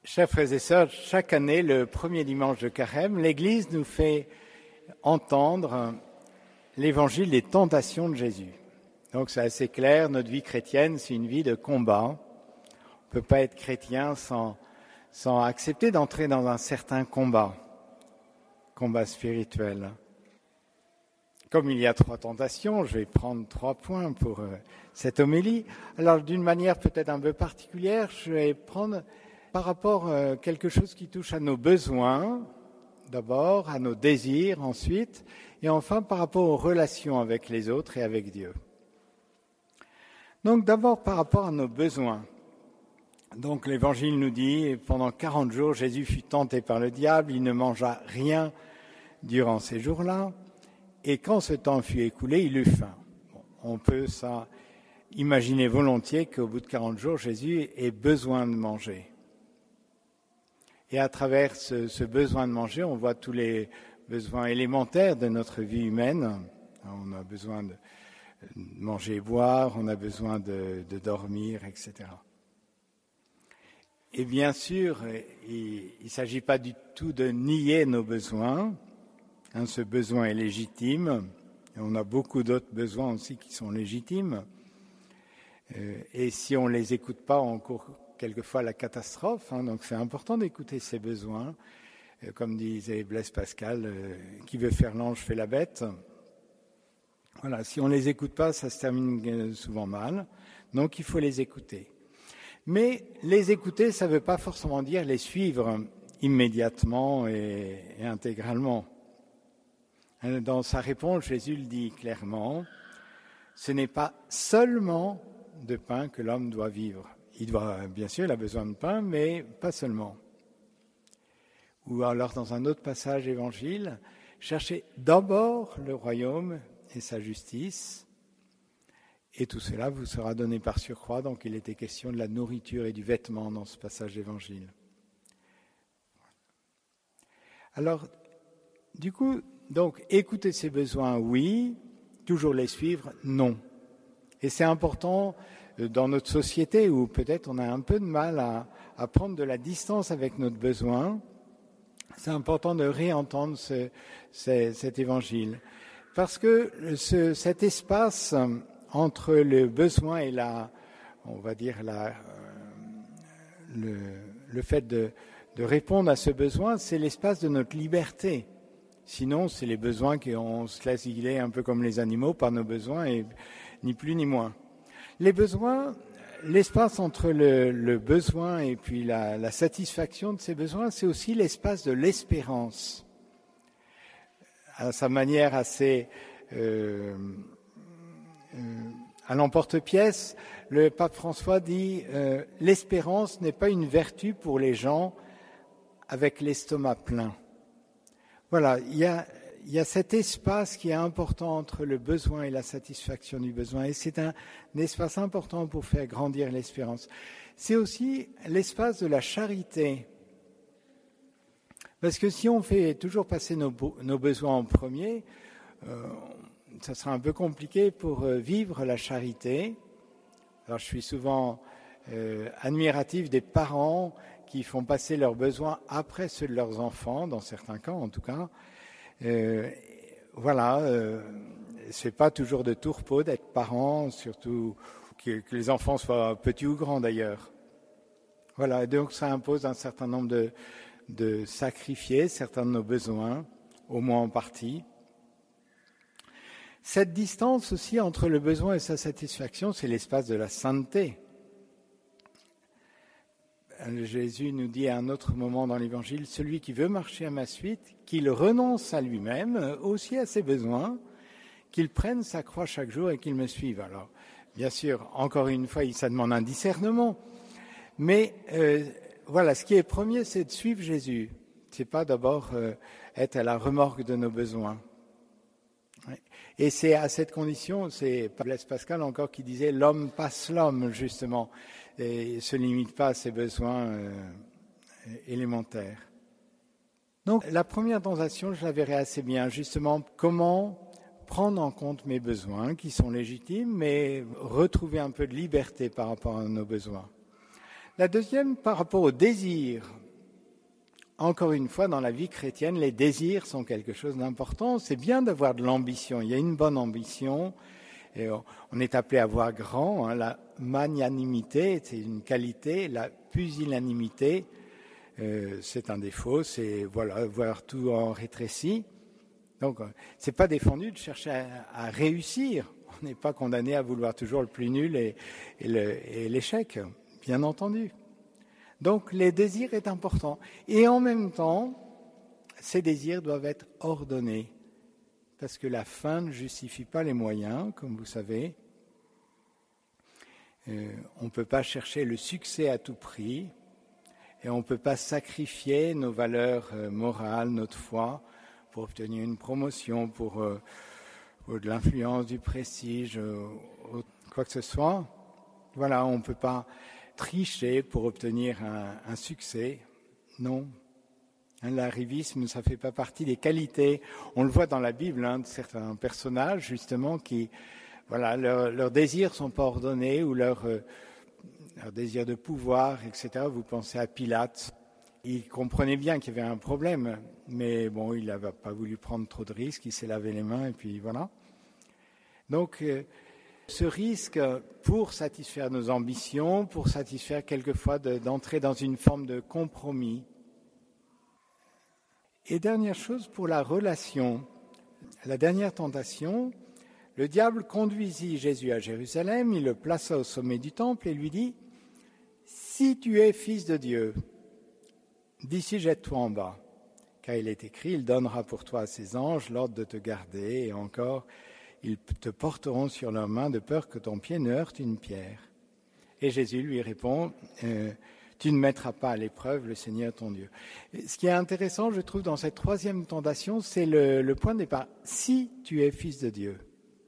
Chers frères et sœurs, chaque année, le premier dimanche de Carême, l'Église nous fait entendre l'évangile des tentations de Jésus. Donc c'est assez clair, notre vie chrétienne, c'est une vie de combat. On ne peut pas être chrétien sans accepter d'entrer dans un certain combat spirituel. Comme il y a 3 tentations, je vais prendre 3 points pour cette homélie. Alors d'une manière peut-être un peu particulière, je vais prendre par rapport à quelque chose qui touche à nos besoins, d'abord, à nos désirs ensuite, et enfin par rapport aux relations avec les autres et avec Dieu. Donc d'abord par rapport à nos besoins. Donc l'Évangile nous dit, pendant 40 jours, Jésus fut tenté par le diable, il ne mangea rien durant ces jours-là, et quand ce temps fut écoulé, il eut faim. Bon, on peut ça imaginer volontiers qu'au bout de 40 jours, Jésus ait besoin de manger. Et à travers ce besoin de manger, on voit tous les besoins élémentaires de notre vie humaine. On a besoin de manger et boire, on a besoin de dormir, etc. Et bien sûr, il ne s'agit pas du tout de nier nos besoins. Ce besoin est légitime. Et on a beaucoup d'autres besoins aussi qui sont légitimes. Et si on ne les écoute pas, on court quelquefois la catastrophe, donc c'est important d'écouter ses besoins. Comme disait Blaise Pascal, qui veut faire l'ange fait la bête. Voilà, si on ne les écoute pas, ça se termine souvent mal. Donc il faut les écouter. Mais les écouter, ça ne veut pas forcément dire les suivre immédiatement et intégralement. Dans sa réponse, Jésus le dit clairement, ce n'est pas seulement de pain que l'homme doit vivre. Bien sûr, il a besoin de pain, mais pas seulement. Ou alors, dans un autre passage évangile, cherchez d'abord le royaume et sa justice, et tout cela vous sera donné par surcroît. Donc, il était question de la nourriture et du vêtement dans ce passage d'évangile. Alors, du coup, donc, écouter ses besoins, oui. Toujours les suivre, non. Et c'est important dans notre société où peut-être on a un peu de mal à prendre de la distance avec notre besoin. C'est important de réentendre cet évangile. Parce que cet espace entre le besoin et le fait de répondre à ce besoin, c'est l'espace de notre liberté. Sinon, c'est les besoins qu'on se laisse guider un peu comme les animaux par nos besoins, et ni plus ni moins. Les besoins, l'espace entre le besoin et puis la satisfaction de ces besoins, c'est aussi l'espace de l'espérance. À sa manière assez à l'emporte-pièce, le pape François dit l'espérance n'est pas une vertu pour les gens avec l'estomac plein. Voilà, il y a cet espace qui est important entre le besoin et la satisfaction du besoin. Et c'est un espace important pour faire grandir l'espérance. C'est aussi l'espace de la charité. Parce que si on fait toujours passer nos besoins en premier, ça sera un peu compliqué pour vivre la charité. Alors je suis souvent admiratif des parents qui font passer leurs besoins après ceux de leurs enfants, dans certains cas en tout cas. C'est pas toujours de tout repos d'être parent, surtout que les enfants soient petits ou grands d'ailleurs. Voilà, donc ça impose un certain nombre de sacrifier certains de nos besoins, au moins en partie. Cette distance aussi entre le besoin et sa satisfaction, c'est l'espace de la sainteté. Jésus nous dit à un autre moment dans l'Évangile, celui qui veut marcher à ma suite, qu'il renonce à lui-même, aussi à ses besoins, qu'il prenne sa croix chaque jour et qu'il me suive. Alors, bien sûr, encore une fois, ça demande un discernement. Mais voilà, ce qui est premier, c'est de suivre Jésus. C'est pas d'abord être à la remorque de nos besoins. Et c'est à cette condition, c'est Blaise Pascal encore qui disait l'homme passe l'homme, justement, et ne se limite pas à ses besoins élémentaires. Donc la première tentation, je la verrai assez bien, justement, comment prendre en compte mes besoins qui sont légitimes, mais retrouver un peu de liberté par rapport à nos besoins. La deuxième, par rapport au désir. Encore une fois, dans la vie chrétienne, les désirs sont quelque chose d'important. C'est bien d'avoir de l'ambition. Il y a une bonne ambition. Et on est appelé à voir grand. La magnanimité, c'est une qualité. La pusillanimité, c'est un défaut. C'est voir tout en rétréci. Donc, c'est pas défendu de chercher à réussir. On n'est pas condamné à vouloir toujours le plus nul et l'échec, bien entendu. Donc, les désirs est important. Et en même temps, ces désirs doivent être ordonnés. Parce que la fin ne justifie pas les moyens, comme vous savez. On ne peut pas chercher le succès à tout prix. Et on ne peut pas sacrifier nos valeurs morales, notre foi, pour obtenir une promotion, pour de l'influence, du prestige, quoi que ce soit. Voilà, on ne peut pas tricher pour obtenir un succès. Non. L'arrivisme, ça ne fait pas partie des qualités. On le voit dans la Bible, de certains personnages, justement, qui, leurs désirs ne sont pas ordonnés, ou leur désir de pouvoir, etc. Vous pensez à Pilate. Il comprenait bien qu'il y avait un problème, mais bon, il n'avait pas voulu prendre trop de risques, il s'est lavé les mains, et puis voilà. Donc, ce risque pour satisfaire nos ambitions, pour satisfaire quelquefois d'entrer dans une forme de compromis. Et dernière chose, pour la relation, la dernière tentation, le diable conduisit Jésus à Jérusalem, il le plaça au sommet du temple et lui dit « Si tu es fils de Dieu, d'ici jette-toi en bas, car il est écrit, il donnera pour toi à ses anges l'ordre de te garder, et encore, ils te porteront sur leurs mains de peur que ton pied ne heurte une pierre. » Et Jésus lui répond tu ne mettras pas à l'épreuve le Seigneur ton Dieu. Ce qui est intéressant, je trouve, dans cette troisième tentation, c'est le point de départ. Si tu es fils de Dieu.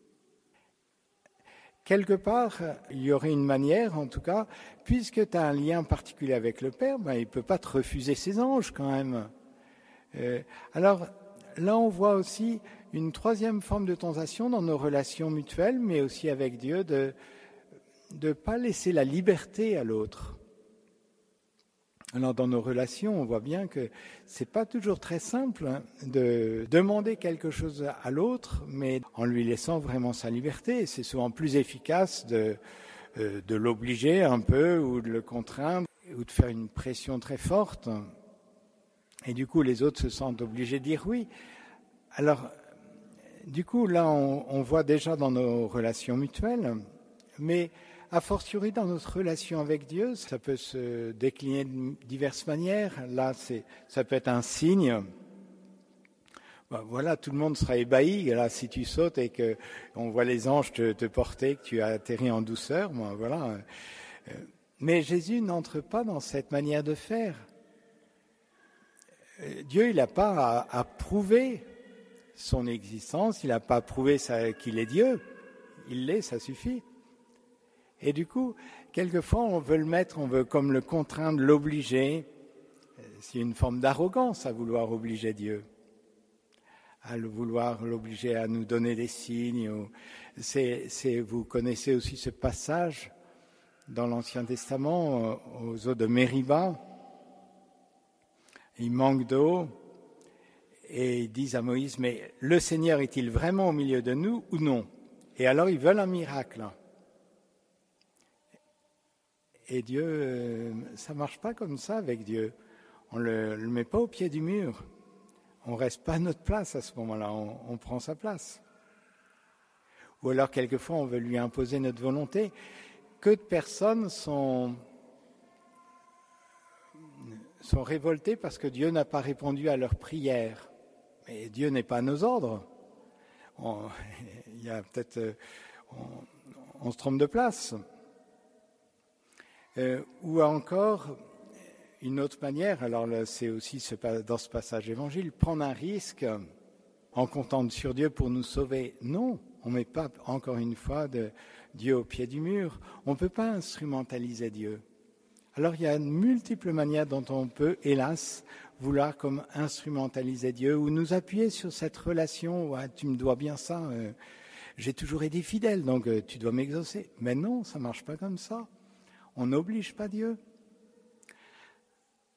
Quelque part, il y aurait une manière, en tout cas, puisque tu as un lien particulier avec le Père, il ne peut pas te refuser ses anges quand même. Alors là, on voit aussi une troisième forme de tentation dans nos relations mutuelles, mais aussi avec Dieu, de ne pas laisser la liberté à l'autre. Alors dans nos relations, on voit bien que c'est pas toujours très simple de demander quelque chose à l'autre, mais en lui laissant vraiment sa liberté. C'est souvent plus efficace de l'obliger un peu ou de le contraindre ou de faire une pression très forte. Et du coup, les autres se sentent obligés de dire oui. Alors, du coup, là, on voit déjà dans nos relations mutuelles, mais a fortiori, dans notre relation avec Dieu, ça peut se décliner de diverses manières. Là, ça peut être un signe. Voilà, tout le monde sera ébahi. Là, si tu sautes et que on voit les anges te porter, que tu as atterri en douceur, voilà. Mais Jésus n'entre pas dans cette manière de faire. Dieu, il n'a pas à prouver son existence. Il n'a pas à prouver qu'il est Dieu. Il l'est, ça suffit. Et du coup, quelquefois, on veut comme le contraindre, l'obliger. C'est une forme d'arrogance à vouloir obliger Dieu, à vouloir l'obliger à nous donner des signes. Vous connaissez aussi ce passage dans l'Ancien Testament, aux eaux de Mériba. Il manque d'eau et ils disent à Moïse, mais le Seigneur est-il vraiment au milieu de nous ou non? Et alors ils veulent un miracle. Et Dieu, ça ne marche pas comme ça avec Dieu. On ne le met pas au pied du mur. On ne reste pas à notre place à ce moment-là, on prend sa place. Ou alors, quelquefois, on veut lui imposer notre volonté. Que de personnes sont révoltées parce que Dieu n'a pas répondu à leurs prières. Mais Dieu n'est pas à nos ordres. Il y a peut-être... on se trompe de place. Ou encore, une autre manière, alors là, c'est aussi dans ce passage évangile, prendre un risque en comptant sur Dieu pour nous sauver. Non, on ne met pas, encore une fois, Dieu au pied du mur. On ne peut pas instrumentaliser Dieu. Alors il y a de multiples manières dont on peut, hélas, vouloir comme instrumentaliser Dieu ou nous appuyer sur cette relation. Ouais, tu me dois bien ça, j'ai toujours été fidèle, donc tu dois m'exaucer. Mais non, ça ne marche pas comme ça. On n'oblige pas Dieu.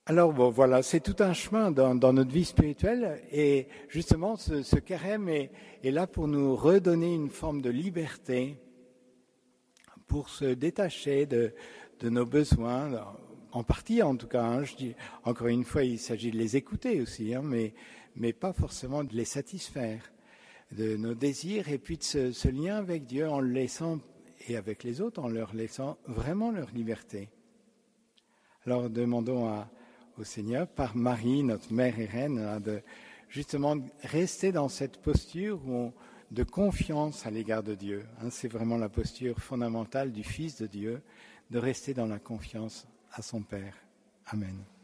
Alors bon, voilà, c'est tout un chemin dans notre vie spirituelle et justement ce carême est là pour nous redonner une forme de liberté, pour se détacher de nos besoins, en partie en tout cas. Je dis, encore une fois, il s'agit de les écouter aussi, mais pas forcément de les satisfaire, de nos désirs et puis de ce lien avec Dieu en le laissant, et avec les autres, en leur laissant vraiment leur liberté. Alors demandons au Seigneur, par Marie, notre mère et reine, de justement rester dans cette posture de confiance à l'égard de Dieu. C'est vraiment la posture fondamentale du Fils de Dieu, de rester dans la confiance à son Père. Amen.